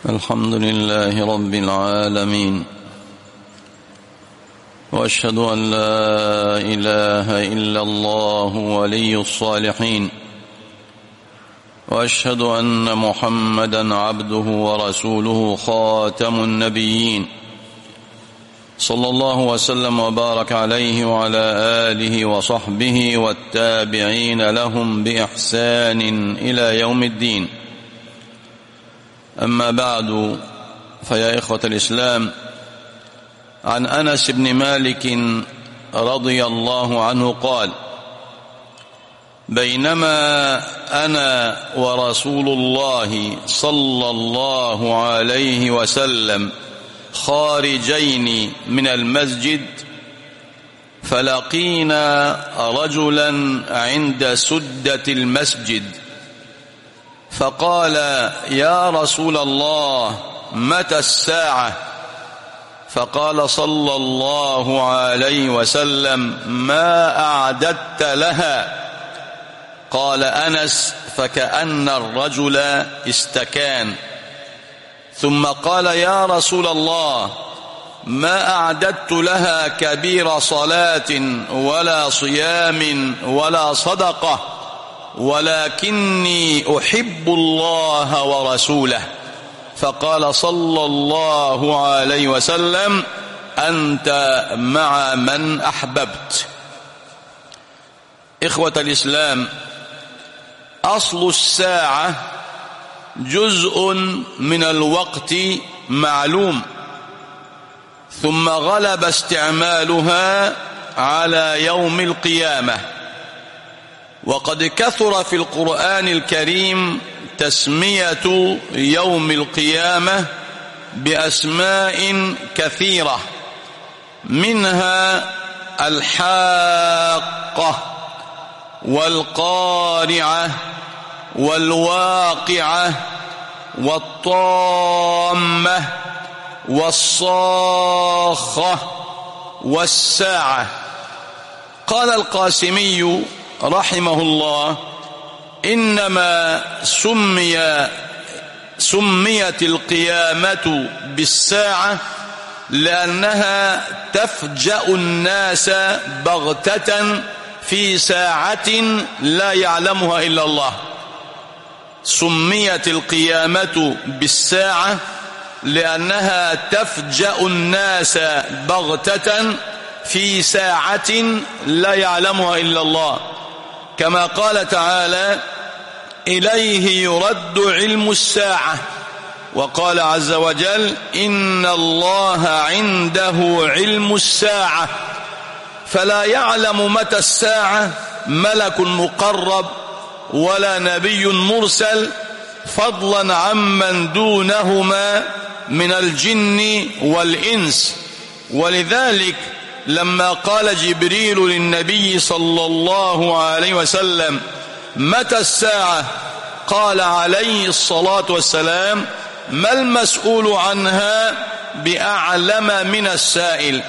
الحمد لله رب العالمين، وأشهد أن لا إله إلا الله ولي الصالحين، وأشهد أن محمدًا عبده ورسوله خاتم النبيين، صلى الله وسلم وبارك عليه وعلى آله وصحبه والتابعين لهم بإحسان إلى يوم الدين. أما بعد، فيا إخوة الإسلام، عن أنس بن مالك رضي الله عنه قال: بينما أنا ورسول الله صلى الله عليه وسلم خارجين من المسجد، فلقينا رجلا عند سدة المسجد، فقال: يا رسول الله، متى الساعة؟ فقال صلى الله عليه وسلم: ما أعددت لها؟ قال أنس: فكأن الرجل استكان، ثم قال: يا رسول الله، ما أعددت لها كبير صلاة ولا صيام ولا صدقة، ولكني أحب الله ورسوله. فقال صلى الله عليه وسلم: أنت مع من أحببت. إخوة الإسلام، أصل الساعة جزء من الوقت معلوم، ثم غلب استعمالها على يوم القيامة. وقد كثر في القرآن الكريم تسمية يوم القيامة بأسماء كثيرة، منها الحاقة والقارعة والواقعة والطامة والصاخة والساعة. قال القاسمي رحمه الله: إنما سميت القيامة بالساعة لأنها تفجأ الناس بغتة في ساعة لا يعلمها إلا الله. سميت القيامة بالساعة لأنها تفجأ الناس بغتة في ساعة لا يعلمها إلا الله، كما قال تعالى: إليه يرد علم الساعة. وقال عز وجل: إن الله عنده علم الساعة. فلا يعلم متى الساعة ملك مقرب ولا نبي مرسل، فضلا عمن دونهما من الجن والإنس. ولذلك لما قال جبريل للنبي صلى الله عليه وسلم: متى الساعة؟ قال عليه الصلاة والسلام: ما المسؤول عنها بأعلم من السائل.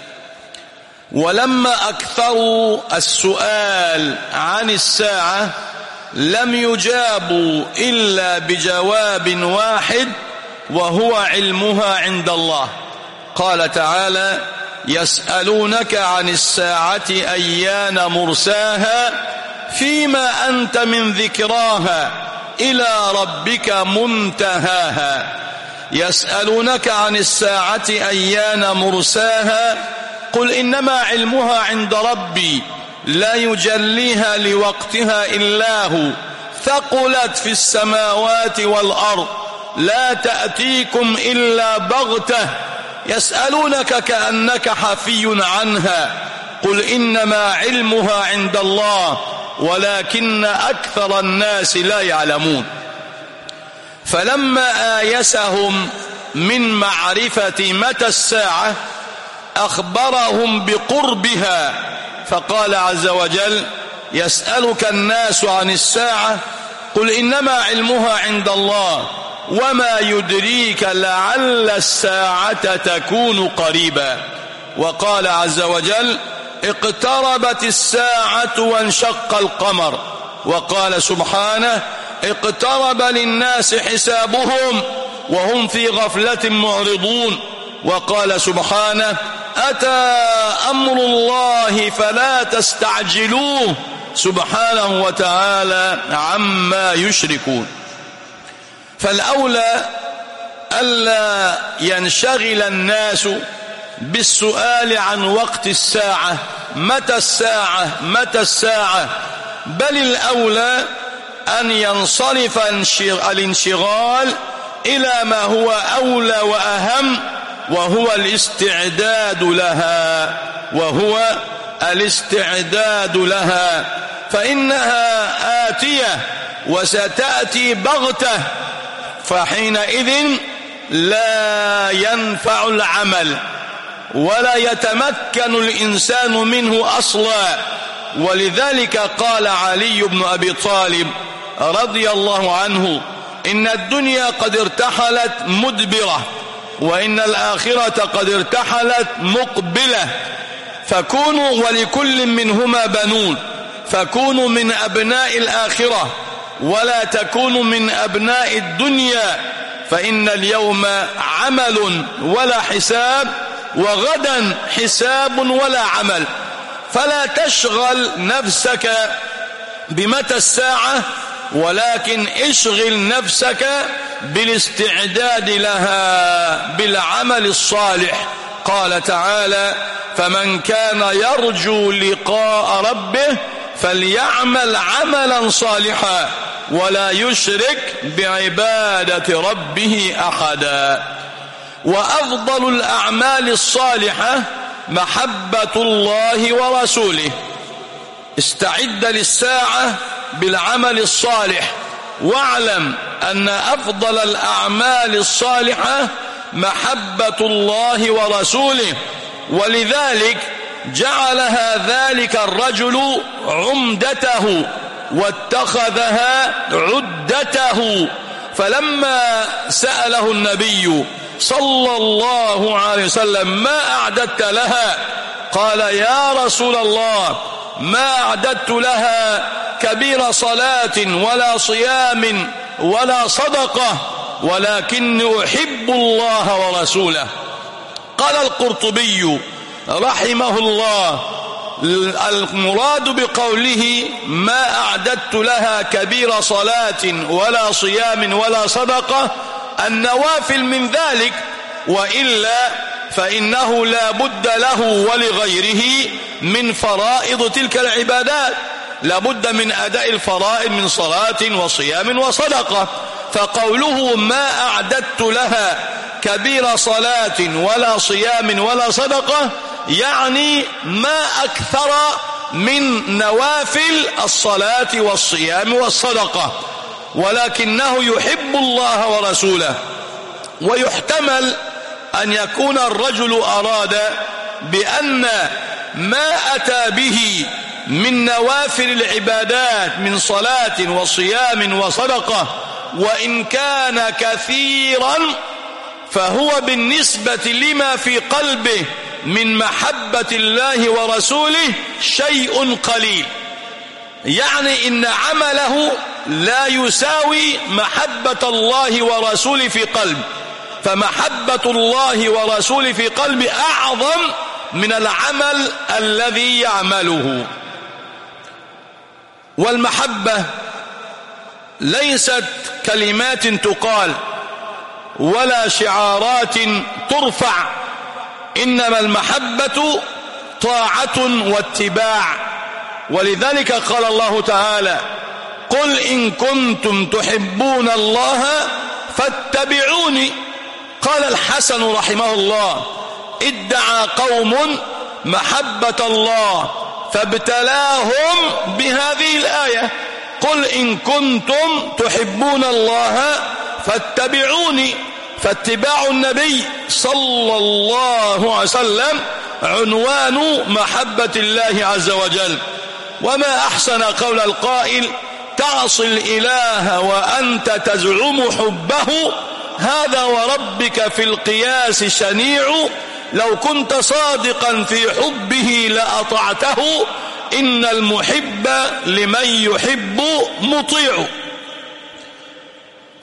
ولما أكثروا السؤال عن الساعة لم يجابوا إلا بجواب واحد، وهو علمها عند الله. قال تعالى: يسألونك عن الساعة أيان مرساها، فيما أنت من ذكراها، إلى ربك منتهاها. يسألونك عن الساعة أيان مرساها، قل إنما علمها عند ربي، لا يجليها لوقتها إلا هو، ثقلت في السماوات والأرض، لا تأتيكم إلا بغتة. يسألونك كأنك حفي عنها، قل إنما علمها عند الله ولكن أكثر الناس لا يعلمون. فلما آيسهم من معرفة متى الساعة أخبرهم بقربها، فقال عز وجل: يسألك الناس عن الساعة، قل إنما علمها عند الله، وما يدريك لعل الساعة تكون قريبا. وقال عز وجل: اقتربت الساعة وانشق القمر. وقال سبحانه: اقترب للناس حسابهم وهم في غفلة معرضون. وقال سبحانه: أتى أمر الله فلا تستعجلوه سبحانه وتعالى عما يشركون. فالأولى ألا ينشغل الناس بالسؤال عن وقت الساعة، متى الساعة متى الساعة، بل الأولى أن ينصرف الانشغال إلى ما هو أولى وأهم، وهو الاستعداد لها، فإنها آتية وستأتي بغتة، فحينئذ لا ينفع العمل ولا يتمكن الإنسان منه أصلا. ولذلك قال علي بن أبي طالب رضي الله عنه: إن الدنيا قد ارتحلت مدبرة، وإن الآخرة قد ارتحلت مقبلة، فكونوا ولكل منهما بنون، فكونوا من أبناء الآخرة ولا تكونوا من أبناء الدنيا، فإن اليوم عمل ولا حساب، وغدا حساب ولا عمل. فلا تشغل نفسك بمتى الساعة، ولكن اشغل نفسك بالاستعداد لها بالعمل الصالح. قال تعالى: فمن كان يرجو لقاء ربه فليعمل عملا صالحا ولا يشرك بعبادة ربه أحدا. وأفضل الأعمال الصالحة محبة الله ورسوله. استعد للساعة بالعمل الصالح، واعلم أن أفضل الأعمال الصالحة محبة الله ورسوله، ولذلك جعلها ذلك الرجل عمدته واتخذها عدته. فلما سأله النبي صلى الله عليه وسلم: ما أعددت لها؟ قال: يا رسول الله، ما أعددت لها كبير صلاة ولا صيام ولا صدقة، ولكني أحب الله ورسوله. قال القرطبي رحمه الله: المراد بقوله ما أعددت لها كبير صلاة ولا صيام ولا صدقة النوافل من ذلك، وإلا فإنه لا بد له ولغيره من فرائض تلك العبادات، لا بد من أداء الفرائض من صلاة وصيام وصدقة. فقوله ما أعددت لها كبير صلاة ولا صيام ولا صدقة يعني ما أكثر من نوافل الصلاة والصيام والصدقة، ولكنه يحب الله ورسوله. ويحتمل أن يكون الرجل أراد بأن ما أتى به من نوافل العبادات من صلاة وصيام وصدقة وإن كان كثيرا فهو بالنسبة لما في قلبه من محبة الله ورسوله شيء قليل، يعني إن عمله لا يساوي محبة الله ورسوله في قلب، فمحبة الله ورسوله في قلب أعظم من العمل الذي يعمله. والمحبة ليست كلمات تقال ولا شعارات ترفع، إنما المحبة طاعة واتباع. ولذلك قال الله تعالى: قل إن كنتم تحبون الله فاتبعوني. قال الحسن رحمه الله: ادعى قوم محبة الله فابتلاهم بهذه الآية: قل إن كنتم تحبون الله فاتبعوني. فاتباع النبي صلى الله عليه وسلم عنوان محبة الله عز وجل. وما أحسن قول القائل: تعصي الإله وأنت تزعم حبه، هذا وربك في القياس شنيع، لو كنت صادقا في حبه لأطعته، إن المحب لمن يحب مطيع.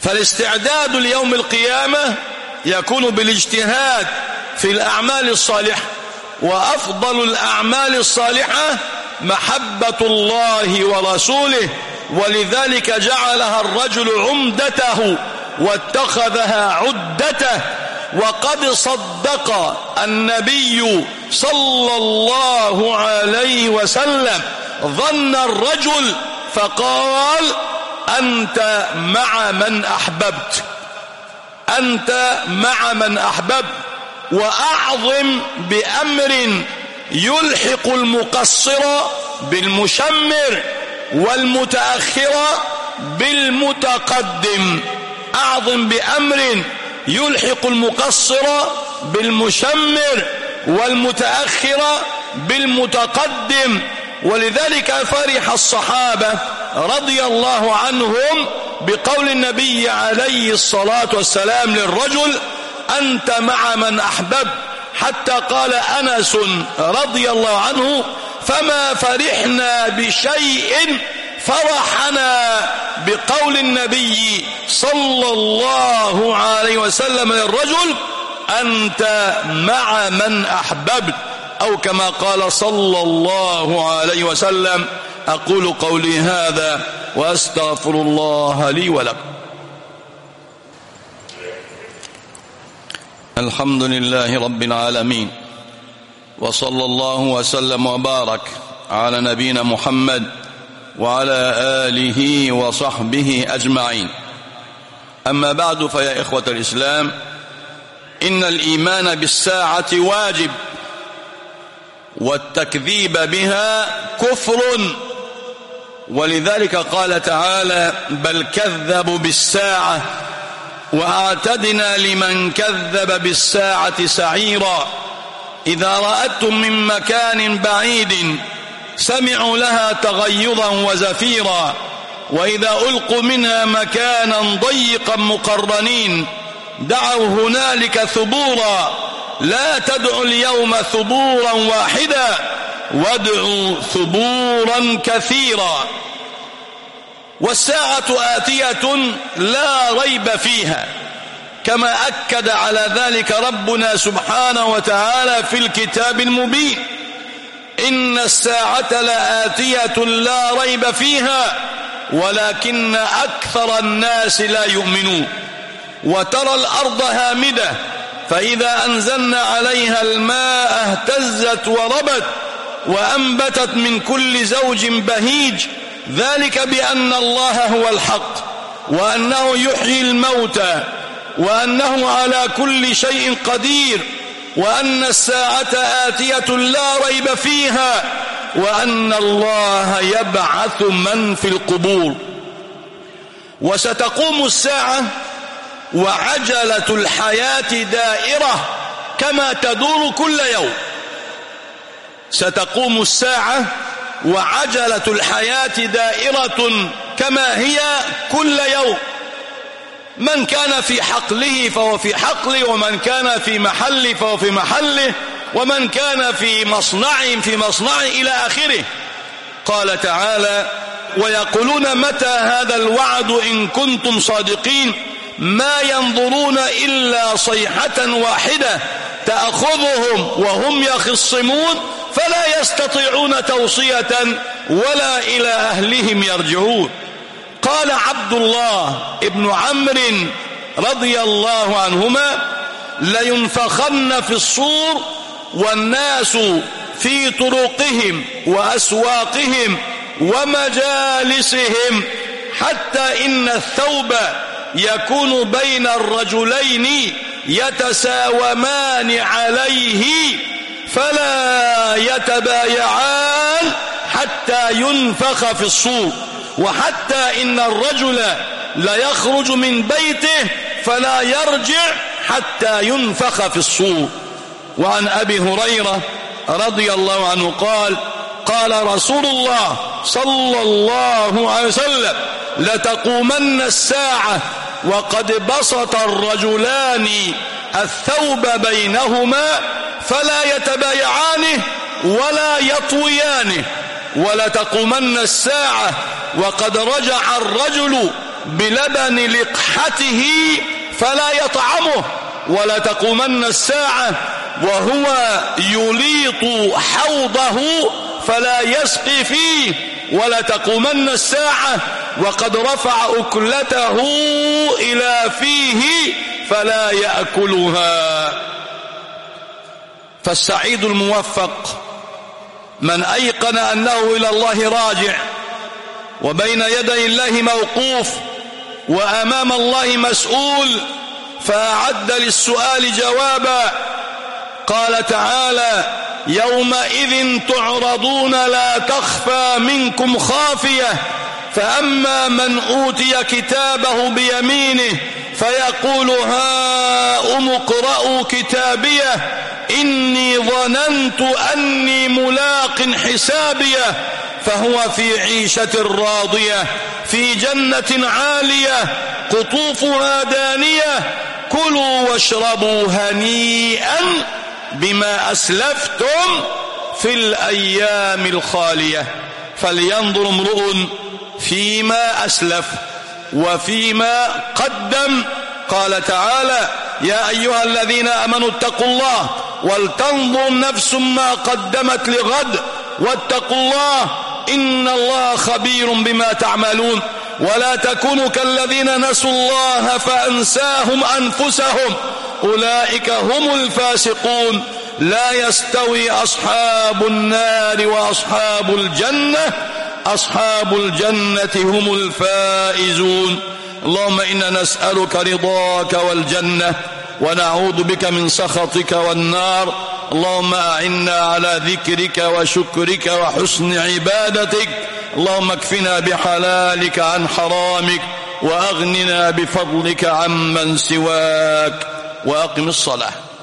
فالاستعداد ليوم القيامة يكون بالاجتهاد في الأعمال الصالحة، وأفضل الأعمال الصالحة محبة الله ورسوله، ولذلك جعلها الرجل عمدته واتخذها عدته. وقد صدق النبي صلى الله عليه وسلم ظن الرجل فقال: أنت مع من أحببت، أنت مع من أحببت. وأعظم بأمر يلحق المقصر بالمشمر والمتأخر بالمتقدم. أعظم بأمر يلحق المقصر بالمشمر والمتأخر بالمتقدم. ولذلك فرح الصحابة رضي الله عنهم بقول النبي عليه الصلاة والسلام للرجل: أنت مع من أحببت، حتى قال أنس رضي الله عنه: فما فرحنا بشيء فرحنا بقول النبي صلى الله عليه وسلم للرجل: أنت مع من أحببت، أو كما قال صلى الله عليه وسلم. أقول قولي هذا وأستغفر الله لي ولكم. الحمد لله رب العالمين، وصلى الله وسلم وبارك على نبينا محمد وعلى آله وصحبه أجمعين. أما بعد، فيا إخوة الإسلام، إن الإيمان بالساعة واجب، والتكذيب بها كفر. ولذلك قال تعالى: بل كذبوا بالساعة وأعتدنا لمن كذب بالساعة سعيرا. إذا رأتهم من مكان بعيد سمعوا لها تغيظا وزفيرا، وإذا ألقوا منها مكانا ضيقا مقرنين دعوا هنالك ثبورا. لا تدعوا اليوم ثبورا واحدا وادعوا ثبورا كثيرا. والساعة آتية لا ريب فيها، كما أكد على ذلك ربنا سبحانه وتعالى في الكتاب المبين: إن الساعة لآتية لا ريب فيها ولكن أكثر الناس لا يؤمنون. وترى الأرض هامدة فإذا أنزلنا عليها الماء اهتزت وربت وأنبتت من كل زوج بهيج، ذلك بأن الله هو الحق وأنه يحيي الموتى وأنه على كل شيء قدير، وأن الساعة آتية لا ريب فيها، وأن الله يبعث من في القبور. وستقوم الساعة وعجلة الحياة دائرة كما تدور كل يوم. ستقوم الساعة وعجلة الحياة دائرة كما هي كل يوم. من كان في حقله فهو في حقله، ومن كان في محله فهو في محله، ومن كان في مصنعه إلى آخره. قال تعالى: ويقولون متى هذا الوعد إن كنتم صادقين ما ينظرون إلا صيحة واحدة تأخذهم وهم يخصمون فلا يستطيعون توصية ولا إلى أهلهم يرجعون. قال عبد الله ابن عمرو رضي الله عنهما: لينفخن في الصور والناس في طرقهم وأسواقهم ومجالسهم، حتى إن الثوب يكون بين الرجلين يتساومان عليه فلا يتبايعان حتى ينفخ في الصور، وحتى إن الرجل ليخرج من بيته فلا يرجع حتى ينفخ في الصور. وعن أبي هريرة رضي الله عنه قال: قال رسول الله صلى الله عليه وسلم: لتقومن الساعة وقد بسط الرجلان الثوب بينهما فلا يتبايعانه ولا يطويانه، ولتقومن الساعة وقد رجع الرجل بلبن لقحته فلا يطعمه، ولا تقومن الساعة وهو يليط حوضه فلا يسقي فيه، ولا تقومن الساعة وقد رفع أكلته إلى فيه فلا يأكلها. فالسعيد الموفق من أيقن أنه إلى الله راجع، وبين يدي الله موقوف، وأمام الله مسؤول، فأعد للسؤال جوابا. قال تعالى: يومئذ تعرضون لا تخفى منكم خافية، فأما من أوتي كتابه بيمينه فيقول هاؤم اقرءوا كتابيه إني ظننت أني ملاق حسابيه، فهو في عيشة راضية في جنة عالية قطوفها دانية، كلوا واشربوا هنيئا بما أسلفتم في الأيام الخالية. فلينظر امرؤ فيما أسلف وفيما قدم. قال تعالى: يا أيها الذين آمنوا اتقوا الله ولتنظر نفس ما قدمت لغد واتقوا الله إن الله خبير بما تعملون. ولا تكونوا كالذين نسوا الله فأنساهم أنفسهم أولئك هم الفاسقون. لا يستوي أصحاب النار وأصحاب الجنة، أصحاب الجنة هم الفائزون. اللهم إنا نسألك رضاك والجنة ونعوذ بك من سخطك والنار. اللهم أعنا على ذكرك وشكرك وحسن عبادتك. اللهم اكفنا بحلالك عن حرامك وأغننا بفضلك عمن سواك. وأقم الصلاة.